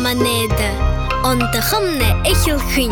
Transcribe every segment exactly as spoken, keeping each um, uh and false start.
manede. Ontdagumne echilching.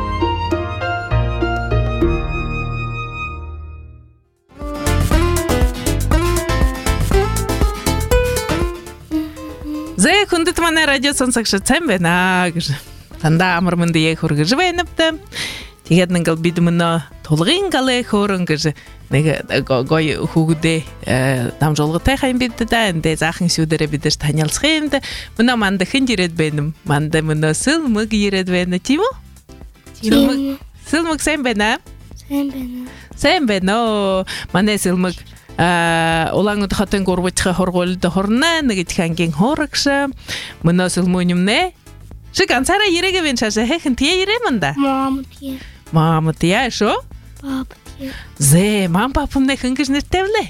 Зэ хүндэт манай радио сонсогч сайн байна гэж тандаа амар манд яг хургаж байна бта. Тэгээд нэгэл бид мөнө тулгын галээ хөөрөн гэж нэг гой хүүгдээ дамжуулгатай хайн бид да энэ заахын шүүдэрэ бид нар танилцах юм да. Мөнө манд хэн ирээд байна? Манд мөнө сэлмэг ирээд байна тийм үү? Тийм. Сэлмэг сайн байна? Сайн байна. Сайн байна. Манай сэлмэг а улаангууд хатан гурвчха хоргуулд хорна нэг ихэнгийн хорогш мөнө сэлмөнümне шиг ганцаараа ирэгээ вэн шашаа хэхэн тий ирэмэнда Мам тий. Мам тий шо Пап тий. Зэ мам папумне хэнгэж нэртэвлээ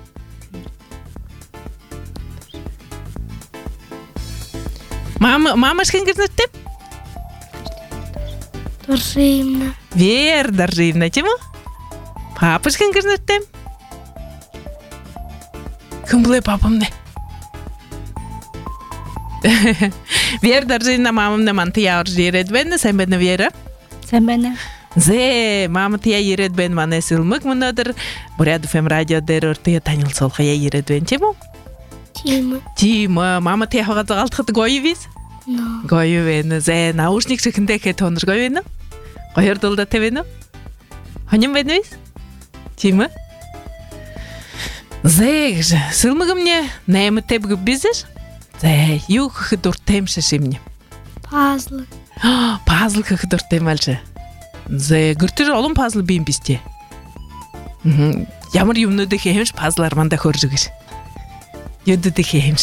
Мам мамаш хэнгэж нэртэв Даржимна. Вер даржимна тийм үү Папаш хэнгэж нэртэв Кумбле папамне. Вер даржина мамамне манти явж ирээд байна. Сайн байна Вера? Сайн байна. Зэ мама тя ирээд байна манай сэлмэг өнөөдөр Буряд эф эм радио дээр өртөө танилцуулгая ирээд байна тийм үү? Тийм. Тийм мама тя хагаад галтхад гоё вис? Ноо. Гоё байна. Зэ наушник шихэндээ хэ тонор гоё байна. Гоёр дулда тэвэнэ. Хоним байна вис? Тийм ээ. Зэ сэлмэгэмне наймтай бүг бизнес. Зэ юу гэхэд дуртай юм шиг юм. Пазл. Пазл гэхэд дуртай юм алж. Зэ гэртэр олон пазл би юм биш тий. Мм ямар юмнууд их хэмж пазлаар мандаа хөрж өгөөш. Юдд их хэмж.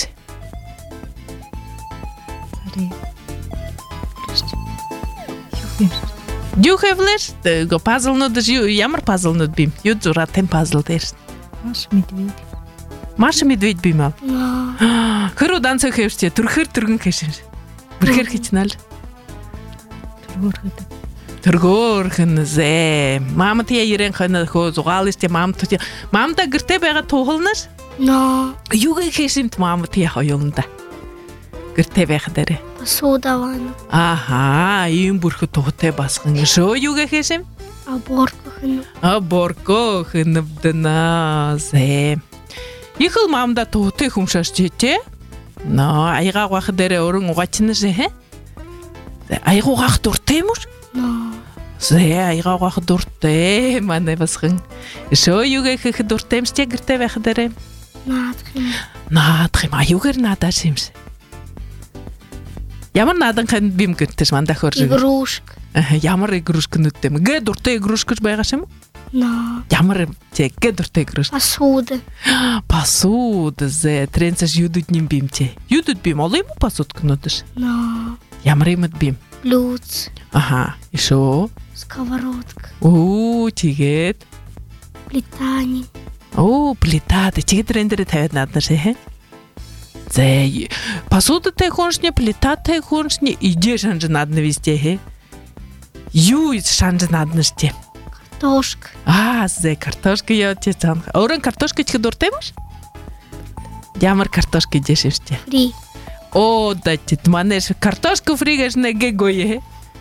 Сари. Юу хэвлэш? Го пазлнууд ямар пазлнууд бим? Юу зураа тем пазл дээр. Маш медведь. Маш медведь бимаа. Ноо. Хөрөө данц хэвчээ төрхөр төргөн хэшин. Бүрхэр хичнэл. Төргөөрхөд. Төргөөрхөн зэ. Мама тя ирэн хана хөө зугаал истэ мам тя. Мамда гэртээ байгаа туулнаш. Ноо. Юу гэхээсимт мама тя хоёуланда. Гэртээ байх дээр. Посуда вана. Аха, ийм бүрхэ тухтай басхан. Шөө юу гэхээсим? Аборко хэн. Аборко хэнэвдэнэ зэ. Ихэл мамда тухтай хүмшаш чичээ. Ноо, аяга гах дээр өрөн угачнаш хэ? Аяга гах дуртай юм уу? Ноо. Зэ аяга гах дуртай манай басхан. Шөө юу гэхэх дуртай юм чи гэртээ байх дээр. Наадах юм. Наадах юм. Аюугэр наадаш юм шиг. Ямар наадан хэн бим гэртэж мандах хөрж. Игрушка. Ямар игрушкнуудтэй юм. Гэ дуртай игрушкч байгаа юм уу? Ноо. Ямар гэ дуртай игрушка. Посуда. Посуда зэ тренцаш юдуд ним бимче. Юдуд бим олон юм посуд кнудаш. Ноо. Ямар юм бим? Блюдц. Аха. Ишо. Сковородка. Оо чигэд. Плитани. Оо плита тэ чигэд рендер тавиад нааднаш хэ. Зэ посудатай хоншне плитатай хоншне идэ шанж наадна везде хэ. Юу шанж нааднаш те. Картошка. Аа, зэ картошка яа чи цаан. Өөрөн картошка чих дуртай юм ш? Ямар картошка идэж шивчээ. Фри. Оо, датит манеш картошка фри гэж нэгэ гоё.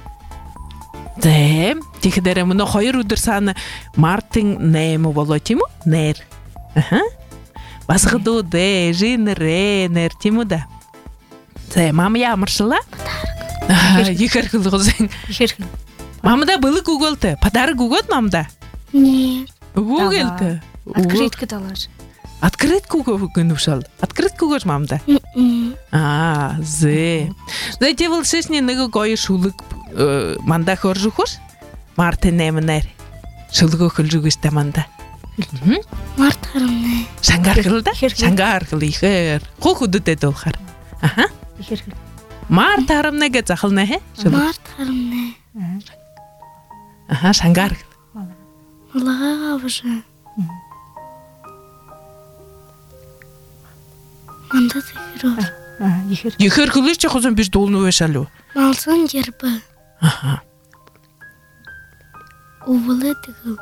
Зэ, тэгэхээр мөн хоёр өдөр саана Мартин нэм болоо тийм үү? Нэр. Аха. Басгадуу дэ, жинрэ нэр тийм үү да. Зэ, мама ямаршла? Аа, ихэр хөлгөсөн. Ихэр. Мамда былык өгөөлтэй. Подарок өгөөд мамда. Нет. Өгөөлтэй. Открытка далаш. Открытку өгөнөвшөл. Открытку өгөөж мамда. Аа, зэ. Зэ тэгвэл шишний нэг гоё шүлэг мандаа хөрж өгөхөш. Мартин нэмнэр. Шүлгөө хөлж өгөөш та манда. Март харамнаа. Шангаар хэл да? Шангаар хэл ихэр. Хөх өдөдөд болохоор. Аха. Ихэр. Март харамнаа гэж захална хэ? Март харамнаа. Аха, шангаар. Малага баша. Мандат ихэр. Аа, ихэр. Ихэр хөлөж яхасан биш дуулна уушаал уу? Малсан жерба. Аха. Увлэдэг.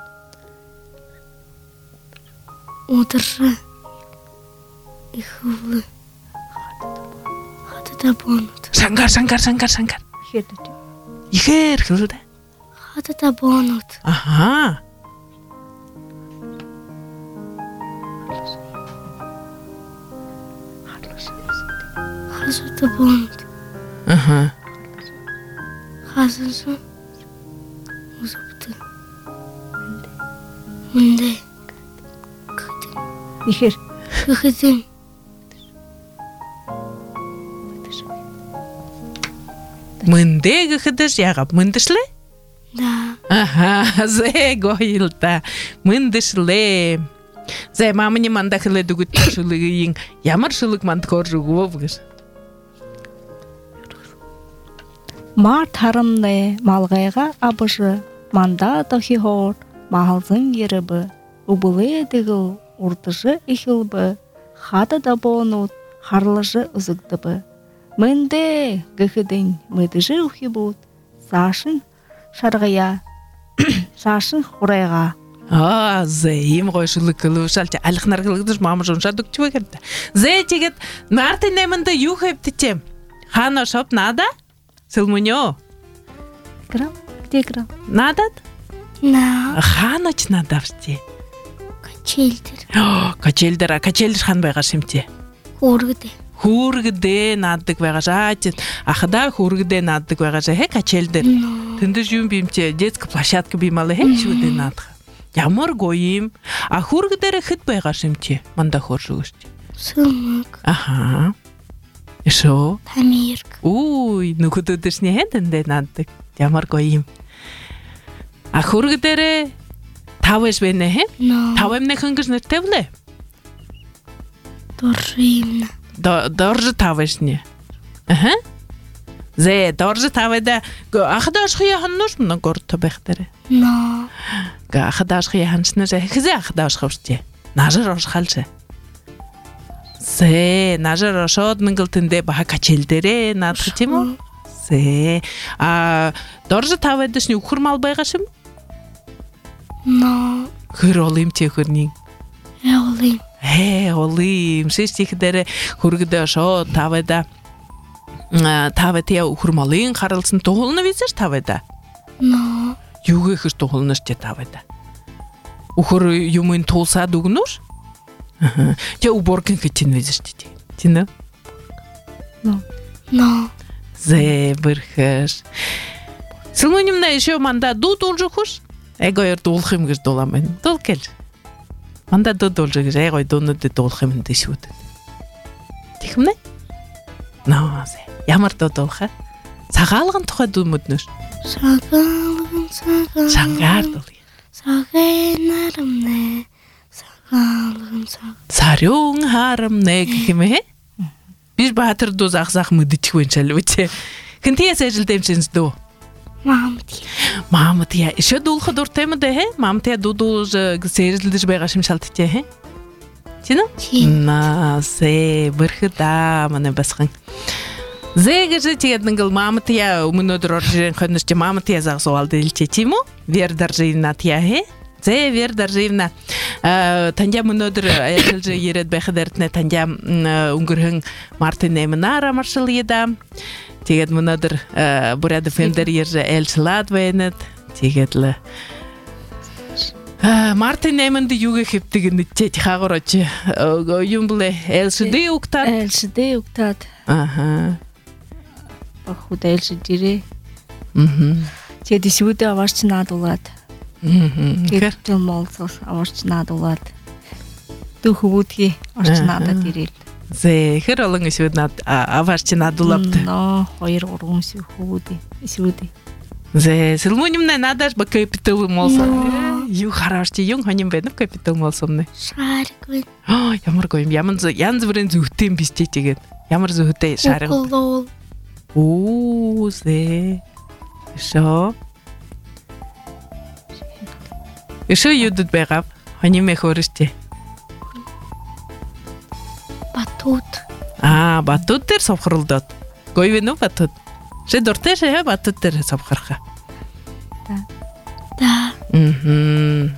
Удара. Их увлэ. Хатад Хата бонут. Шангар, шангар, шангар, шангар. Ихээр. Ихэр хэлдэ. Хата бонут. Аха. Хата бонут. Аха. Хасансан. Усапты. Мунде. Ихээр. Хыхытын. Мынде гыхыдыш ягап мындышле? Да. Аха, зе гойлта. Мындышле. Зе мамыни манда хылы дугут шылыгын. Ямар шылык манд коржугу бгыш. Мар тарымны малгайга абыжы. Манда дахи хор. Махалзын ерібі. Убылы дегіл уртыжы ихилбі. Хата да бонут. Харлыжы ызыгдыбы. Мынде гыхыдын мыдыжы ухи буд. Сашын шарғая. Сашын хурайға. А, зе им гой шылык кылы шалча алхнар кылыдыш мамы жонша дуктчу керді. Зе тегет нарты немында юх ептичем. Хана шоп нада? Сылмуньо. Грам? Где грам? Надат? На. Ханач надавсти. Качельдер. Качелдер, а качелдер хан байга шимте. Хоргыды. Хургде наддык байга жачет. Ахда хургде наддык байга жа хе качелдер. Но. Тынды жум бимте детская площадка бималы хе чуде надха. Ямар гоим. А хургдере хит байга шимте. Манда хоржугушти. Сылмык. Ага. И шо? Тамирк. Уй, ну куда ты ж не хенденде наддык. Ямар гоим. А хургдере тавеш бене хе? Но. Тавемне хынгыш нертевле? Торжимна. Доржы тавешне. Ага. Зе, доржы таведа. Ахдаш хыяханнуш мына горта бехтере. Но. Ахдаш хыяханшны же. Хзе ахдаш хавште. Нажыр ош халше. Зе, нажыр ошот мынгылтынде баха качелдере надхытимо. Зе. А доржы таведашни ухурмал байгашым? Но. Хыр олым техырнин. Эолим. Э, олым. Шештихдере хургыда ошот таведа. Таветия ухурмалын қарылсын тоғылыны везеш таведа. Но. Юғы хыш тоғылыныш те таведа. Ухур юмын толса дугнуш? Те уборкин хытин везеш те. Тина? Но. Но. Зе бірхыш. Сылмынымна еще манда ду должы хуш? Эгойыр долхым гыш доламын. Дол кел. Манда ду должы гыш. Эгой доны де долхымын дешуды. Тихымна? Но, зе. Ямар ду долха? Сағалығын тұға думыдныш. Сагалым сагал. Шангар долы. Сагенарымне. Сагалым сагал. Сарюң харым не кеме? Биш баатыр ду зақ-зақ мыдычы өншәлі өте. Кінтия сәжілдемшініз ду? Мамтия. Мамытия. Еще дулха дұртаймы да, хе? Мамытия ду-ду сәжілдіш байғашым шалты те, хе? Тина? Ти. На, зе, бірхі да, маны басқын. Зе гыжы тегеднің гыл мамытия, умын өдір оржырен қойнышты мамытия зақ соғалды илче тиму? Вердар жиынна тия, хе? Зе вердар жиынна. Тандя мын өдір аяқылжы ерет бәқідертіне тандя үңгірхің Мартин еміна арамаршыл еді. Тегед мын өдір бұряды фендер ержі әлшілад бәйінет. Тегедлі. Мартин емінді юғы хептігін үтчет қағырочы. Юмбылы әлшіді ұқтат. Әлшіде ұқтат. Ага. Бақуда әлші дире. Мхм. Теді сюді авашчына дулат. Мхм. Кетті молсыз авашчына дулат. Духу бұтке авашчына да дирел. Зе, хыр олың үшудна авашчына дулапты. Но, хойыр орғым сүйху бұды. Сүйді. Зе, сылмунымна надаш ба капиталы молса. Но. Ю харашти, юң ханим бәніп капитал молсамны. Шарик вен. Ямар койым, ямын янз бірін зүйттен бісте tegen. Ямар зүйтте шарық. Уколол. Ооо, зе. Шо. Шо юдут бәғап, ханим мехорыште. Батут. А, батуттер сопқырылдат. Гойвену батут. Ше дорте ше батуттер сопқырға. Да. Мхм.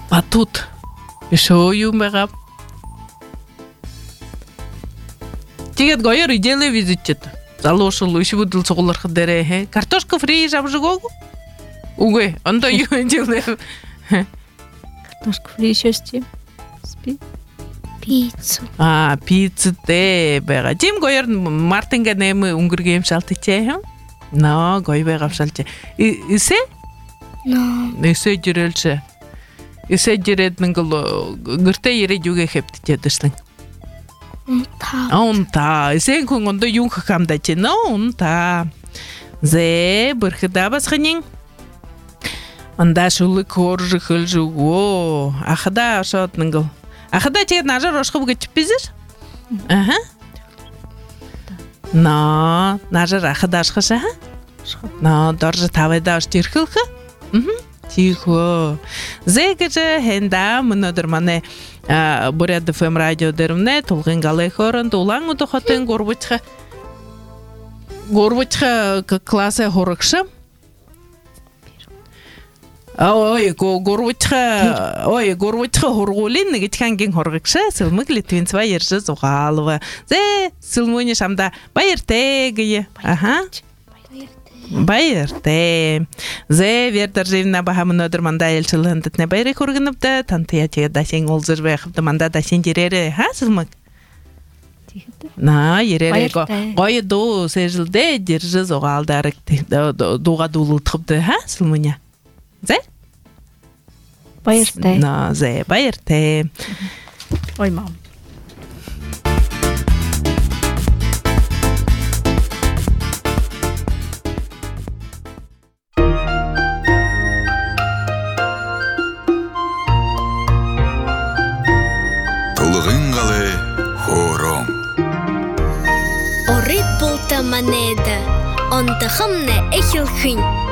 Батут. Шо юм бәғап. Тэгээд гоёор идэлэ визитчэд. Залуушул иш бүдэл цугларх дээрээ хэ. Картошка фри жавжгоо. Үгүй, ондоо юу идэлэ. Картошка фри шэсти. Спи. Пиццу. А, пиццтэй байгаа. Жим гоёор Мартинга нэм өнгөргөө юм шалтчээ юм. Ноо, гоё байгаа шалж. Исе? Но. Исе жирэлчээ. Исе жирэд нэнгэл гэртээ ирээд юугээ хэвтчихэд дэслэн. Унта. Унта. Исе хүн ондоо юу хамдаа чи нөө унта. Зэ бүрхдаа басхнин. Анда шулык хоржихэл жугоо. Ахда шот нэнгэл. Ахда чи нажар ошхов гэж бизэр. Аха. На, нажар ахда ашхаша. На, дорж тавайда орч ирхэлх. Мм. Тихо. Зэгэж хэнда өнөөдөр манай Бурят эф эм радио дэрмнэ тулгын галай хорон дулан удохотын гурвчха гурвчха классе хорогшам. Ой, го гурвчха ой, гурвчха хоргуулын нэг хангийн хоргогшаа сэлмэг Литвин цвай ярьж зугаалва. Зэ сэлмөний шамда баяртай гээ. Аха. Баяртай. Зэ вердэрживна бахам өнөөдөр мандаа ялчилхандд нэ баярыг хүргэнэвдэ тантая тэгээд дашин улзэр байхад мандаа дашин жирээрээ хаа сэлмэг. На, ярээ гоё дуу сэжлдэ держи зугаалдарэг дууга дуулуулдахбдэ хаа сэлмөня. Зэ? Баяртай. На, зэ баяртай. Ой мам. Тулгынгалы хором. Орит болта манеда, он тахамне эхилхин.